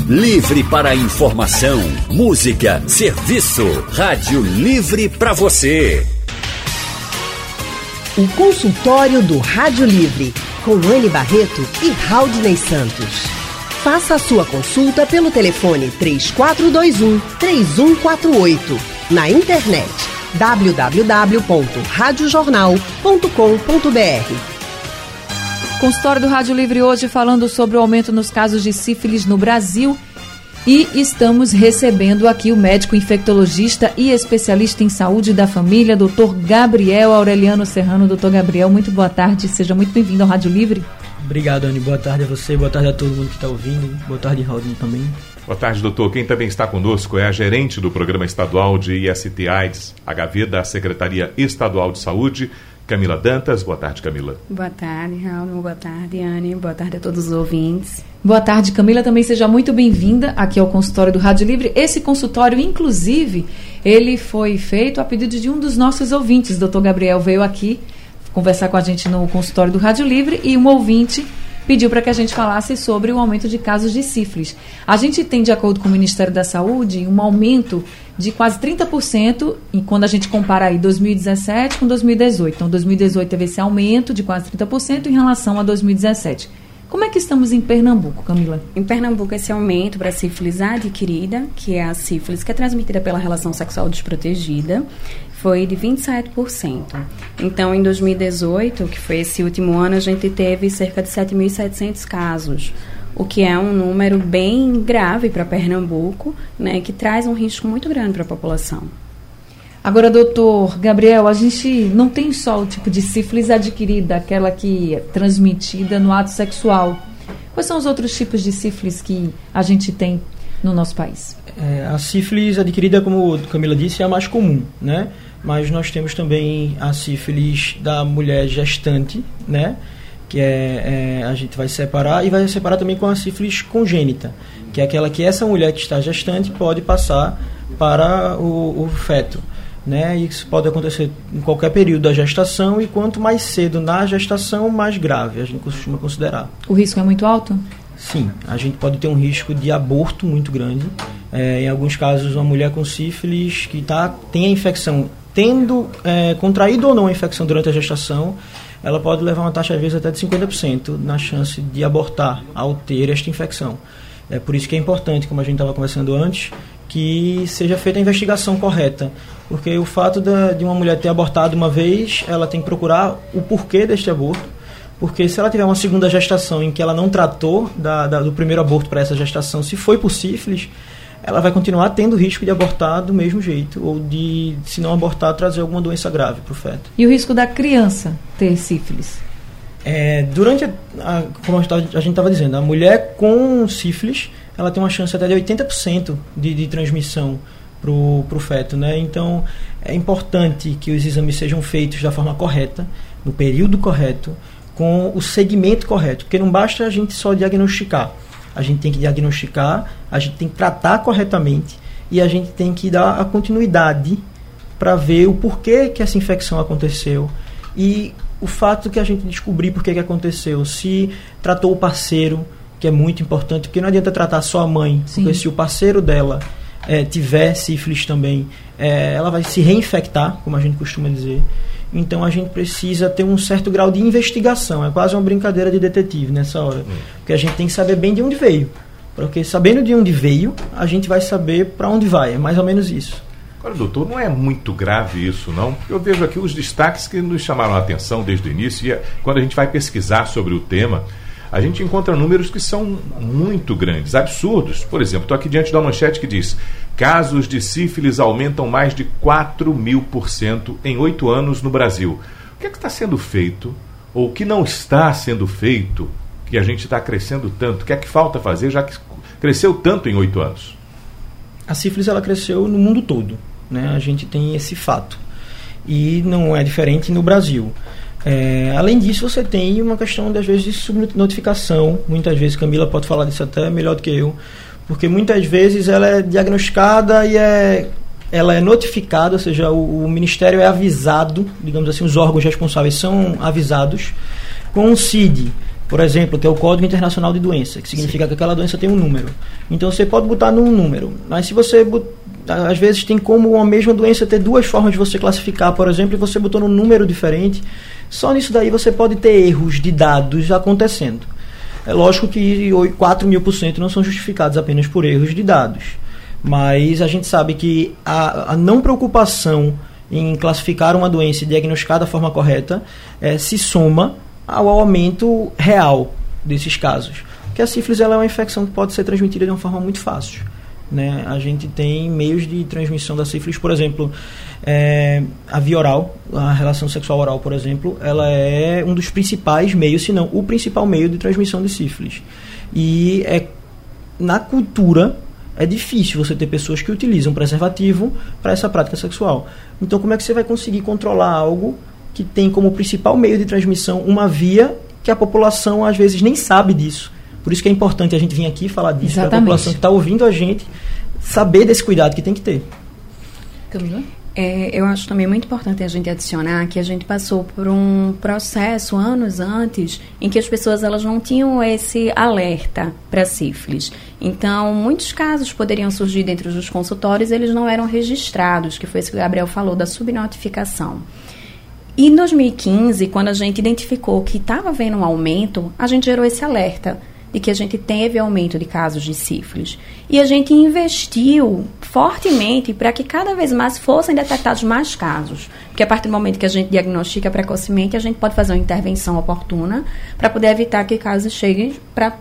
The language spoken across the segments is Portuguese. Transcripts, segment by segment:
Livre para informação, música, serviço. Rádio Livre para você. O consultório do Rádio Livre, com Anne Barreto e Raudney Santos. Faça a sua consulta pelo telefone 3421-3148. Na internet www.radiojornal.com.br. Consultório do Rádio Livre hoje falando sobre o aumento nos casos de sífilis no Brasil. E estamos recebendo aqui o médico infectologista e especialista em saúde da família, Dr. Gabriel Aureliano Serrano. Dr. Gabriel, muito boa tarde, seja muito bem-vindo ao Rádio Livre. Obrigado, Anny. Boa tarde a você, boa tarde a todo mundo que está ouvindo. Boa tarde, Raudney, também. Boa tarde, doutor. Quem também está conosco é a gerente do Programa Estadual de IST/AIDS HIV da Secretaria Estadual de Saúde, Camila Dantas. Boa tarde, Camila. Boa tarde, Raul. Boa tarde, Anny. Boa tarde a todos os ouvintes. Boa tarde, Camila. Também seja muito bem-vinda aqui ao consultório do Rádio Livre. Esse consultório, inclusive, ele foi feito a pedido de um dos nossos ouvintes. O Dr. Gabriel veio aqui conversar com a gente no consultório do Rádio Livre e um ouvinte pediu para que a gente falasse sobre o aumento de casos de sífilis. A gente tem, de acordo com o Ministério da Saúde, um aumento de quase 30% quando a gente compara aí 2017 com 2018. Então, 2018 teve esse aumento de quase 30% em relação a 2017. Como é que estamos em Pernambuco, Camila? Em Pernambuco, esse aumento para a sífilis adquirida, que é a sífilis que é transmitida pela relação sexual desprotegida, foi de 27%. Então, em 2018, que foi esse último ano, a gente teve cerca de 7.700 casos, o que é um número bem grave para Pernambuco, né, que traz um risco muito grande para a população. Agora, doutor Gabriel, a gente não tem só o tipo de sífilis adquirida, aquela que é transmitida no ato sexual. Quais são os outros tipos de sífilis que a gente tem no nosso país? A sífilis adquirida, como a Camila disse, é a mais comum, né? Mas nós temos também a sífilis da mulher gestante, né? Que a gente vai separar, e vai separar também com a sífilis congênita, que é aquela que essa mulher que está gestante pode passar para o feto, né? Isso pode acontecer em qualquer período da gestação, e quanto mais cedo na gestação, mais grave a gente costuma considerar. O risco é muito alto? Sim, a gente pode ter um risco de aborto muito grande. Em alguns casos, uma mulher com sífilis que tem a infecção, tendo contraído ou não a infecção durante a gestação, ela pode levar uma taxa, às vezes, até de 50% na chance de abortar ao ter esta infecção. É por isso que é importante, como a gente estava conversando antes, que seja feita a investigação correta. Porque o fato de uma mulher ter abortado uma vez, ela tem que procurar o porquê deste aborto. Porque se ela tiver uma segunda gestação em que ela não tratou do primeiro aborto para essa gestação, se foi por sífilis, ela vai continuar tendo risco de abortar do mesmo jeito, ou de, se não abortar, trazer alguma doença grave para o feto. E o risco da criança ter sífilis? Como a gente estava dizendo, a mulher com sífilis, ela tem uma chance até de 80% de transmissão para o feto, né? Então, é importante que os exames sejam feitos da forma correta, no período correto, com o segmento correto, porque não basta a gente só diagnosticar. A gente tem que diagnosticar, a gente tem que tratar corretamente, e a gente tem que dar a continuidade para ver o porquê que essa infecção aconteceu e o fato que a gente descobrir porquê que aconteceu, se tratou o parceiro, que é muito importante, porque não adianta tratar só a mãe. Sim. Porque se o parceiro dela tiver sífilis também, ela vai se reinfectar, como a gente costuma dizer. Então a gente precisa ter um certo grau de investigação. É quase uma brincadeira de detetive nessa hora. Porque a gente tem que saber bem de onde veio. Porque sabendo de onde veio, a gente vai saber para onde vai. É mais ou menos isso. Agora, doutor, não é muito grave isso, não? Eu vejo aqui os destaques que nos chamaram a atenção desde o início. E quando a gente vai pesquisar sobre o tema, a gente encontra números que são muito grandes, absurdos. Por exemplo, estou aqui diante de uma manchete que diz: casos de sífilis aumentam mais de 4.000% em 8 anos no Brasil. O que é que está sendo feito, ou o que não está sendo feito, que a gente está crescendo tanto? O que é que falta fazer, já que cresceu tanto em 8 anos? A sífilis, ela cresceu no mundo todo, né? A gente tem esse fato. E não é diferente no Brasil. Além disso, você tem uma questão, às vezes, de subnotificação. Muitas vezes, Camila pode falar disso até melhor do que eu, porque muitas vezes ela é diagnosticada e ela é notificada, ou seja, o Ministério é avisado, digamos assim, os órgãos responsáveis são avisados com um CID, Por exemplo, tem o Código Internacional de Doença, que significa que aquela doença tem um número. Então você pode botar num número, mas se você às vezes tem como uma mesma doença ter duas formas de você classificar, por exemplo, e você botou num número diferente, só nisso daí você pode ter erros de dados acontecendo. É lógico que 4.000% não são justificados apenas por erros de dados, mas a gente sabe que a não preocupação em classificar uma doença e diagnosticar da forma correta se soma ao aumento real desses casos. Porque a sífilis ela é uma infecção que pode ser transmitida de uma forma muito fácil, né? A gente tem meios de transmissão da sífilis, por exemplo, a via oral, a relação sexual oral, por exemplo, ela é um dos principais meios, se não o principal meio de transmissão de sífilis. E na cultura é difícil você ter pessoas que utilizam preservativo para essa prática sexual. Então, como é que você vai conseguir controlar algo que tem como principal meio de transmissão uma via que a população às vezes nem sabe disso? Por isso que é importante a gente vir aqui falar disso, para a população que está ouvindo a gente saber desse cuidado que tem que ter. Camila? Eu acho também muito importante a gente adicionar que a gente passou por um processo anos antes em que as pessoas elas não tinham esse alerta para sífilis. Então, muitos casos poderiam surgir dentro dos consultórios, eles não eram registrados, que foi isso que o Gabriel falou, da subnotificação. E em 2015, quando a gente identificou que estava havendo um aumento, a gente gerou esse alerta de que a gente teve aumento de casos de sífilis. E a gente investiu fortemente para que cada vez mais fossem detectados mais casos. Porque a partir do momento que a gente diagnostica precocemente, a gente pode fazer uma intervenção oportuna para poder evitar que casos cheguem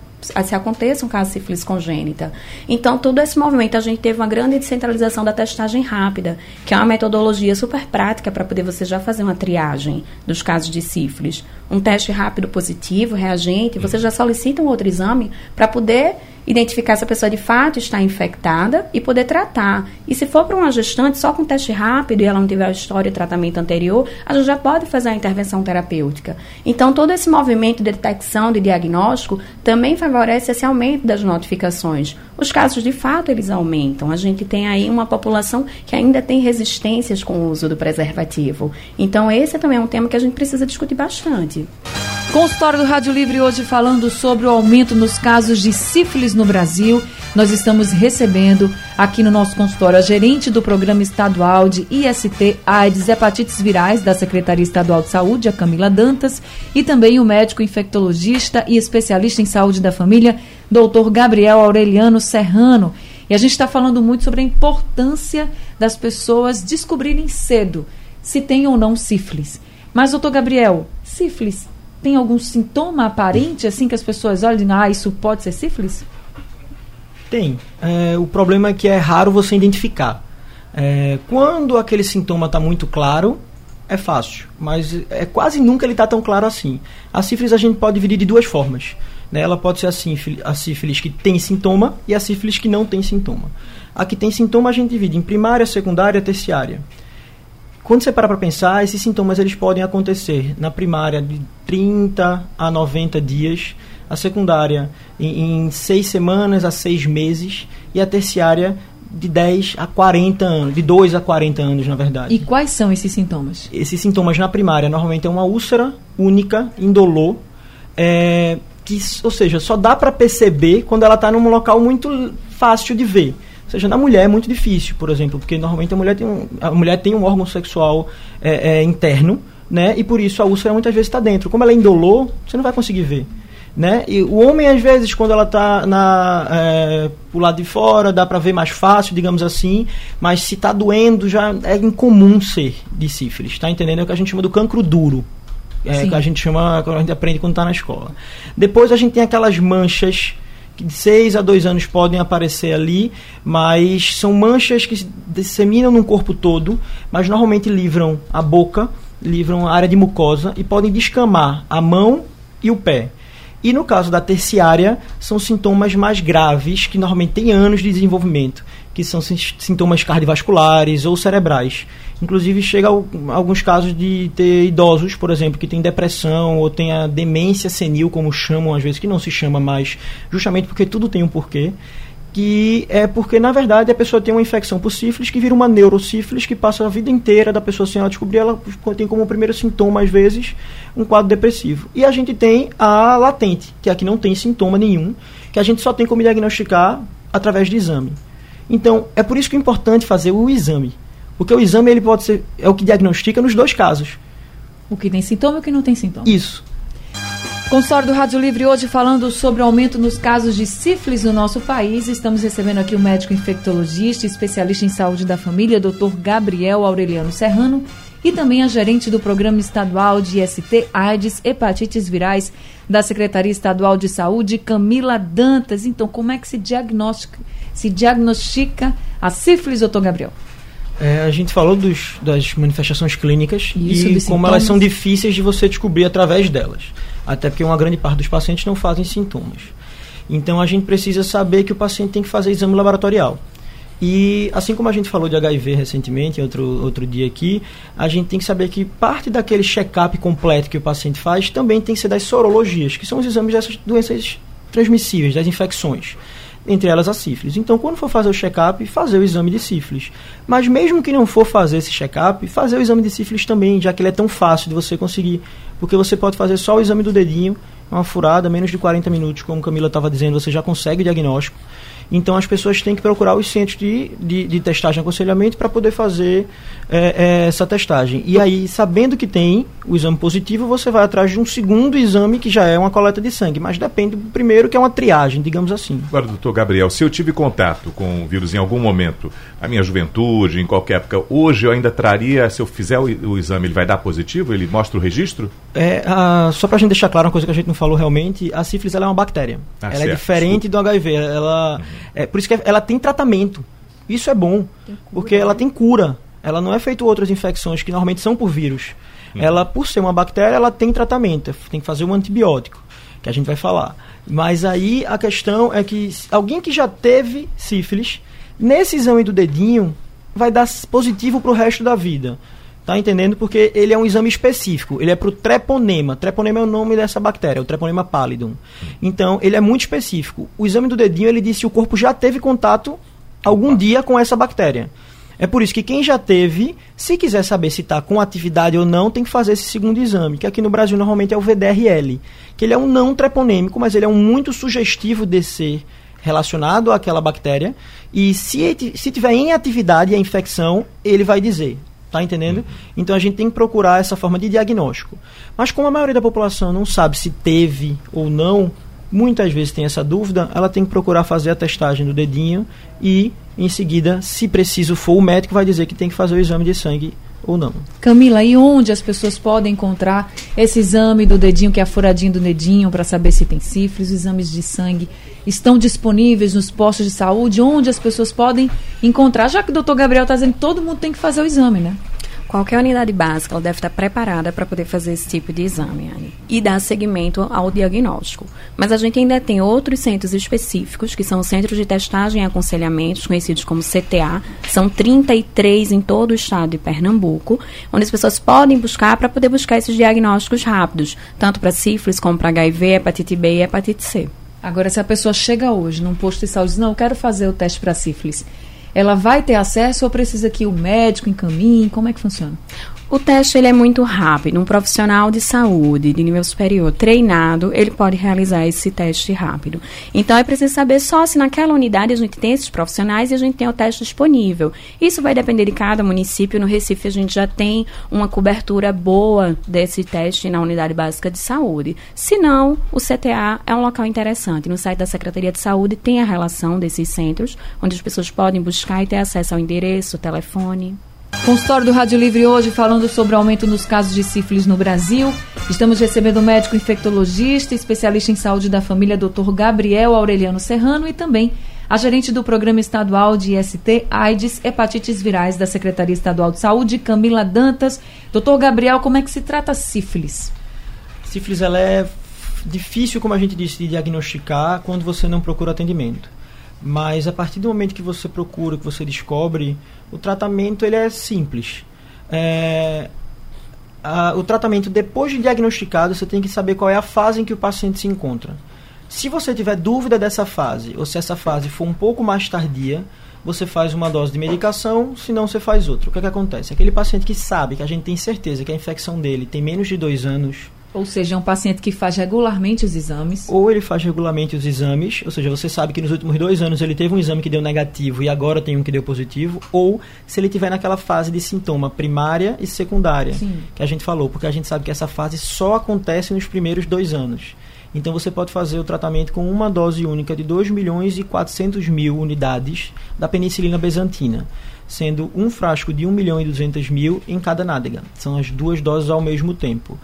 se aconteça um caso de sífilis congênita. Então, todo esse movimento, a gente teve uma grande descentralização da testagem rápida, que é uma metodologia super prática para poder você já fazer uma triagem dos casos de sífilis. Um teste rápido positivo, reagente, você já solicita um outro exame para poder identificar se a pessoa de fato está infectada e poder tratar. E se for para uma gestante, só com teste rápido e ela não tiver a história de tratamento anterior, a gente já pode fazer a intervenção terapêutica. Então, todo esse movimento de detecção, de diagnóstico, também favorece esse aumento das notificações. Os casos, de fato, eles aumentam. A gente tem aí uma população que ainda tem resistências com o uso do preservativo. Então, esse também é um tema que a gente precisa discutir bastante. Consultório do Rádio Livre hoje falando sobre o aumento nos casos de sífilis no Brasil. Nós estamos recebendo aqui no nosso consultório a gerente do Programa Estadual de IST, AIDS, Hepatites Virais da Secretaria Estadual de Saúde, a Camila Dantas, e também o médico infectologista e especialista em saúde da família, Dr. Gabriel Aureliano Serrano. E a gente está falando muito sobre a importância das pessoas descobrirem cedo se tem ou não sífilis. Mas, doutor Gabriel, sífilis tem algum sintoma aparente, assim, que as pessoas olham e dizem, isso pode ser sífilis? Tem. O problema é que é raro você identificar. Quando aquele sintoma está muito claro, é fácil, mas quase nunca ele está tão claro assim. A sífilis a gente pode dividir de duas formas, né? Ela pode ser a sífilis que tem sintoma e a sífilis que não tem sintoma. A que tem sintoma a gente divide em primária, secundária e terciária. Quando você para pensar, esses sintomas eles podem acontecer na primária de 30 a 90 dias, a secundária em 6 semanas a 6 meses e a terciária de 10 a 40 anos, de 2 a 40 anos, na verdade. E quais são esses sintomas? Esses sintomas na primária normalmente é uma úlcera única, indolor, ou seja, só dá para perceber quando ela está num local muito fácil de ver. Ou seja, na mulher é muito difícil, por exemplo, porque normalmente a mulher tem um órgão sexual interno, né? E por isso a úlcera muitas vezes está dentro. Como ela é indolor, você não vai conseguir ver, né? E o homem, às vezes, quando ela está pro lado de fora, dá para ver mais fácil, digamos assim, mas se está doendo, já é incomum ser de sífilis, tá entendendo? É o que a gente chama do cancro duro. Que a gente chama, que a gente aprende quando está na escola. Depois a gente tem aquelas manchas que de 6 a 2 anos podem aparecer ali, mas são manchas que se disseminam no corpo todo, mas normalmente livram a boca, livram a área de mucosa e podem descamar a mão e o pé. E no caso da terciária, são sintomas mais graves, que normalmente têm anos de desenvolvimento, que são sintomas cardiovasculares ou cerebrais. Inclusive, chega a alguns casos de ter idosos, por exemplo, que têm depressão ou têm a demência senil, como chamam às vezes, que não se chama mais, justamente porque tudo tem um porquê. que é porque, na verdade, a pessoa tem uma infecção por sífilis que vira uma neurosífilis que passa a vida inteira da pessoa sem ela descobrir. Ela tem como primeiro sintoma, às vezes, um quadro depressivo. E a gente tem a latente, que aqui não tem sintoma nenhum, que a gente só tem como diagnosticar através de exame. Então, é por isso que é importante fazer o exame. Porque o exame ele pode ser, é o que diagnostica nos dois casos. O que tem sintoma e o que não tem sintoma. Isso. Consultório do Rádio Livre hoje falando sobre o aumento nos casos de sífilis no nosso país. Estamos recebendo aqui o médico infectologista, especialista em saúde da família, Dr. Gabriel Aureliano Serrano, e também a gerente do Programa Estadual de IST, AIDS, Hepatites Virais, da Secretaria Estadual de Saúde, Camila Dantas. Então, como é que se diagnostica a sífilis, doutor Gabriel? A gente falou das manifestações clínicas e como elas são difíceis de você descobrir através delas. Até porque uma grande parte dos pacientes não fazem sintomas. Então, a gente precisa saber que o paciente tem que fazer exame laboratorial. E, assim como a gente falou de HIV recentemente, outro dia aqui, a gente tem que saber que parte daquele check-up completo que o paciente faz também tem que ser das sorologias, que são os exames dessas doenças transmissíveis, das infecções. Entre elas a sífilis. Então, quando for fazer o check-up, fazer o exame de sífilis. Mas mesmo que não for fazer esse check-up, fazer o exame de sífilis também, já que ele é tão fácil de você conseguir. Porque você pode fazer só o exame do dedinho, uma furada, menos de 40 minutos, como Camila estava dizendo, você já consegue o diagnóstico. Então, as pessoas têm que procurar os centros de testagem e aconselhamento para poder fazer essa testagem. E aí, sabendo que tem o exame positivo, você vai atrás de um segundo exame, que já é uma coleta de sangue. Mas depende do primeiro, que é uma triagem, digamos assim. Agora, doutor Gabriel, se eu tive contato com o vírus em algum momento, na minha juventude, em qualquer época, hoje eu ainda traria, se eu fizer o exame, ele vai dar positivo? Ele mostra o registro? Só para a gente deixar claro uma coisa que a gente não falou realmente, a sífilis ela é uma bactéria. Ela é diferente do HIV. Por isso que ela tem tratamento. Isso é bom, porque ela tem cura. Ela não é feito outras infecções que normalmente são por vírus. Ela, por ser uma bactéria, ela tem tratamento. Tem que fazer um antibiótico, que a gente vai falar. Mas aí a questão é que alguém que já teve sífilis, nesse exame do dedinho, vai dar positivo para o resto da vida. Tá entendendo? Porque ele é um exame específico. Ele é para o treponema. Treponema é o nome dessa bactéria, o treponema pallidum. Então, ele é muito específico. O exame do dedinho, ele diz se o corpo já teve contato algum dia com essa bactéria. É por isso que quem já teve, se quiser saber se está com atividade ou não, tem que fazer esse segundo exame, que aqui no Brasil normalmente é o VDRL, que ele é um não treponêmico, mas ele é um muito sugestivo de ser relacionado àquela bactéria. E se tiver em atividade a infecção, ele vai dizer. Tá entendendo? Então a gente tem que procurar essa forma de diagnóstico. Mas como a maioria da população não sabe se teve ou não, muitas vezes tem essa dúvida, ela tem que procurar fazer a testagem do dedinho e, em seguida, se preciso for, o médico vai dizer que tem que fazer o exame de sangue ou não. Camila, e onde as pessoas podem encontrar esse exame do dedinho, que é a furadinha do dedinho, para saber se tem sífilis? Os exames de sangue estão disponíveis nos postos de saúde? Onde as pessoas podem encontrar? Já que o doutor Gabriel está dizendo que todo mundo tem que fazer o exame, né? Qualquer unidade básica ela deve estar preparada para poder fazer esse tipo de exame, Anne, e dar seguimento ao diagnóstico. Mas a gente ainda tem outros centros específicos, que são os Centros de Testagem e Aconselhamentos, conhecidos como CTA. São 33 em todo o estado de Pernambuco, onde as pessoas podem buscar para poder buscar esses diagnósticos rápidos, tanto para sífilis como para HIV, hepatite B e hepatite C. Agora, se a pessoa chega hoje num posto de saúde e diz, não, eu quero fazer o teste para sífilis, ela vai ter acesso ou precisa que o médico encaminhe? Como é que funciona? O teste ele é muito rápido. Um profissional de saúde de nível superior treinado, ele pode realizar esse teste rápido. Então, é preciso saber só se naquela unidade a gente tem esses profissionais e a gente tem o teste disponível. Isso vai depender de cada município. No Recife, a gente já tem uma cobertura boa desse teste na unidade básica de saúde. Se não, o CTA é um local interessante. No site da Secretaria de Saúde tem a relação desses centros, onde as pessoas podem buscar e ter acesso ao endereço, telefone. Consultório do Rádio Livre hoje falando sobre o aumento nos casos de sífilis no Brasil. Estamos recebendo o médico infectologista, especialista em saúde da família, Dr. Gabriel Aureliano Serrano, e também a gerente do Programa Estadual de IST, AIDS, Hepatites Virais da Secretaria Estadual de Saúde, Camila Dantas. Dr. Gabriel, como é que se trata a sífilis? Sífilis ela é difícil, como a gente disse, de diagnosticar quando você não procura atendimento. Mas a partir do momento que você procura, que você descobre, o tratamento ele é simples. O tratamento, depois de diagnosticado, você tem que saber qual é a fase em que o paciente se encontra. Se você tiver dúvida dessa fase, ou se essa fase for um pouco mais tardia, você faz uma dose de medicação, se não você faz outra. O que acontece? Aquele paciente que sabe, que a gente tem certeza que a infecção dele tem menos de 2 anos... Ou seja, é um paciente que faz regularmente os exames. Ou ele faz regularmente os exames, ou seja, você sabe que nos últimos 2 anos ele teve um exame que deu negativo e agora tem um que deu positivo, ou se ele estiver naquela fase de sintoma primária e secundária, que a gente falou, porque a gente sabe que essa fase só acontece nos primeiros 2 anos. Então você pode fazer o tratamento com uma dose única de 2.400.000 unidades da penicilina bezantina, sendo um frasco de 1.200.000 em cada nádega. São as 2 doses ao mesmo tempo.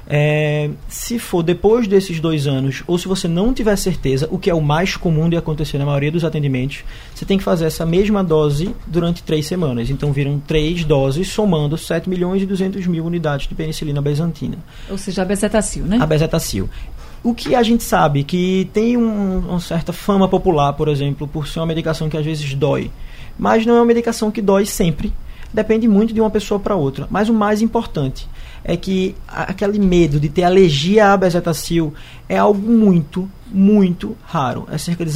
Se for depois desses 2 anos, ou se você não tiver certeza, o que é o mais comum de acontecer na maioria dos atendimentos, você tem que fazer essa mesma dose durante 3 semanas. Então viram 3 doses, somando 7.200.000 unidades de penicilina bezantina. Ou seja, a bezetacil, né? A bezetacil. O que a gente sabe que tem uma certa fama popular, por exemplo, por ser uma medicação que às vezes dói, mas não é uma medicação que dói sempre. Depende muito de uma pessoa para outra. Mas o mais importante é que aquele medo de ter alergia à bezetacil é algo muito, muito raro. É cerca de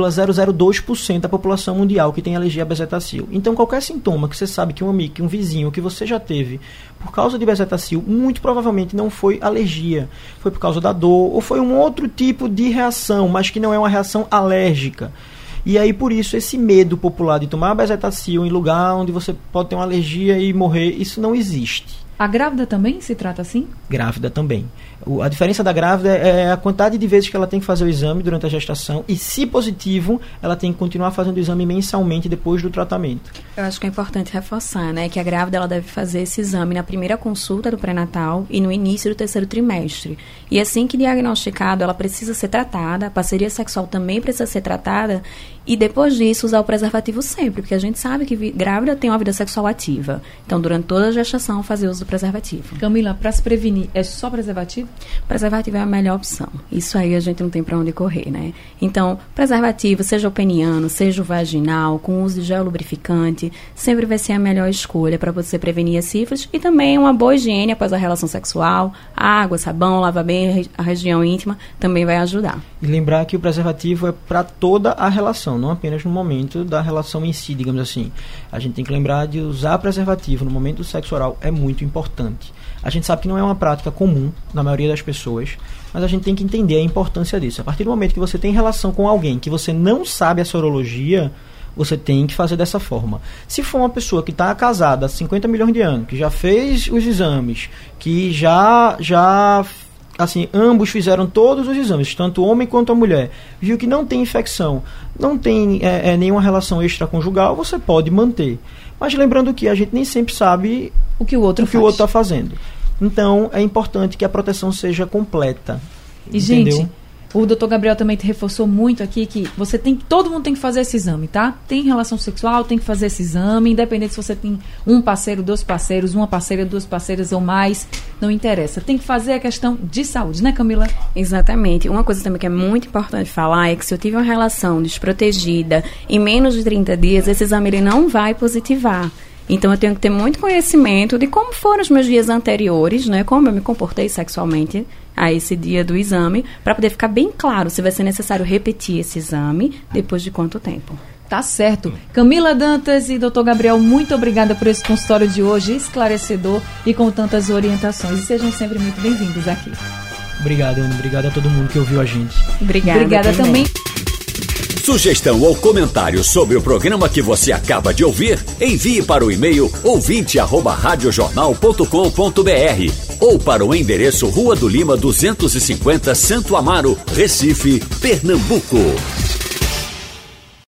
0,002% da população mundial que tem alergia à bezetacil. Então, qualquer sintoma que você sabe que um amigo, que um vizinho, que você já teve por causa de bezetacil, muito provavelmente não foi alergia. Foi por causa da dor ou foi um outro tipo de reação, mas que não é uma reação alérgica. E aí, por isso, esse medo popular de tomar bezetacil em lugar onde você pode ter uma alergia e morrer, isso não existe. A grávida também se trata assim? Grávida também. A diferença da grávida é a quantidade de vezes que ela tem que fazer o exame durante a gestação e, se positivo, ela tem que continuar fazendo o exame mensalmente depois do tratamento. Eu acho que é importante reforçar, né, que a grávida ela deve fazer esse exame na primeira consulta do pré-natal e no início do 3º trimestre. E assim que diagnosticado, ela precisa ser tratada, a parceria sexual também precisa ser tratada e depois disso usar o preservativo sempre, porque a gente sabe que grávida tem uma vida sexual ativa. Então, durante toda a gestação, fazer uso do preservativo. Camila, para se prevenir, é só preservativo? Preservativo é a melhor opção. Isso aí a gente não tem para onde correr, né? Então, preservativo, seja o peniano, seja o vaginal, com uso de gel lubrificante, sempre vai ser a melhor escolha para você prevenir a sífilis e também uma boa higiene após a relação sexual, água, sabão, lavar bem a região íntima, também vai ajudar. E lembrar que o preservativo é para toda a relação, não apenas no momento da relação em si, digamos assim. A gente tem que lembrar de usar preservativo no momento do sexo oral, é muito importante. A gente sabe que não é uma prática comum na maioria das pessoas, mas a gente tem que entender a importância disso. A partir do momento que você tem relação com alguém que você não sabe a sorologia, você tem que fazer dessa forma. Se for uma pessoa que está casada há 50 milhões de anos, que já fez os exames, que já assim, ambos fizeram todos os exames, tanto o homem quanto a mulher, viu que não tem infecção, não tem nenhuma relação extraconjugal, você pode manter. Mas lembrando que a gente nem sempre sabe o que o outro está fazendo. Então, é importante que a proteção seja completa. E, entendeu? gente, o Dr. Gabriel também te reforçou muito aqui que todo mundo tem que fazer esse exame, tá? Tem relação sexual, tem que fazer esse exame, independente se você tem um parceiro, 2 parceiros, uma parceira, 2 parceiras ou mais, não interessa. Tem que fazer a questão de saúde, né, Camila? Exatamente. Uma coisa também que é muito importante falar é que se eu tive uma relação desprotegida em menos de 30 dias, esse exame ele não vai positivar. Então, eu tenho que ter muito conhecimento de como foram os meus dias anteriores, né? Como eu me comportei sexualmente a esse dia do exame, para poder ficar bem claro se vai ser necessário repetir esse exame depois de quanto tempo. Tá certo. Camila Dantas e Dr. Gabriel, muito obrigada por esse consultório de hoje, esclarecedor e com tantas orientações. E sejam sempre muito bem-vindos aqui. Obrigado, Ana. Obrigado a todo mundo que ouviu a gente. Obrigada também. Sugestão ou comentário sobre o programa que você acaba de ouvir, envie para o e-mail ouvinte@radiojornal.com.br ou para o endereço Rua do Lima 250, Santo Amaro, Recife, Pernambuco.